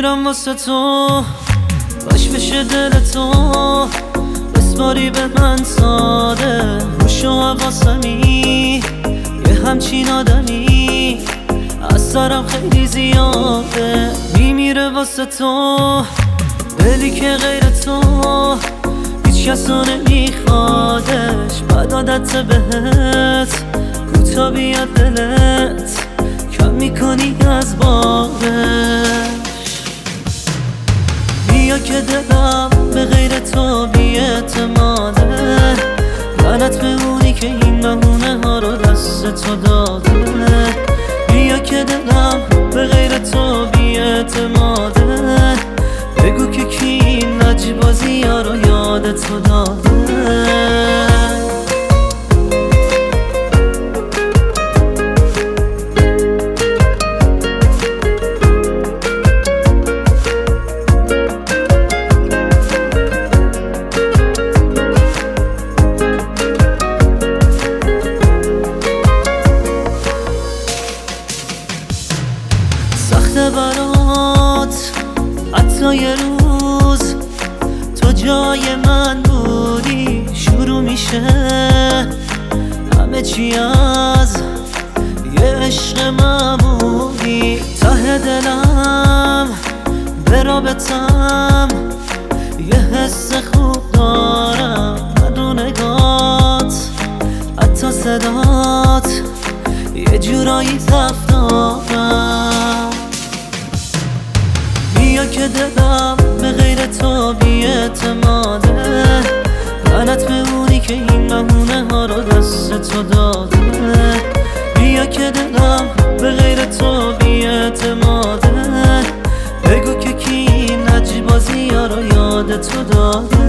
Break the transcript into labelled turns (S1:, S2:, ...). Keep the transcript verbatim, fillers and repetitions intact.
S1: میمیرم واسه تو، باش بشه دل تو بسپاری به من ساده. روش و حواسمی یه همچین آدمی از سرم خیلی زیاده. میمیره واسه تو دلی که غیر تو هیچ کس رو نمیخوادش. بد عادت بهت کوتا بیاد دلت کم میکنی از بارش. بیا که دلم به غیر تو بی‌اعتماده، لعنت به اونی که این بهونه ها رو دست تو داده. بیا که دلم به غیر تو بی‌اعتماده، بگو که کی این لجبازی ها رو یاد تو داده. سخته برات حتی یه روز تو جای من بودی، شروع میشه همه چی از یه عشق معمولی. ته دلم به رابطم یه حس خوب دارم، من رو نگات حتی صدات یه جورایی تفت دارم. بیا که دلم به غیر تو بی‌اعتماده، لعنت به اونی که این بهونه ها رو دست تو داده. بیا که دلم به غیر تو بی‌اعتماده، بگو که کی این لجبازی ها رو یاد تو داده.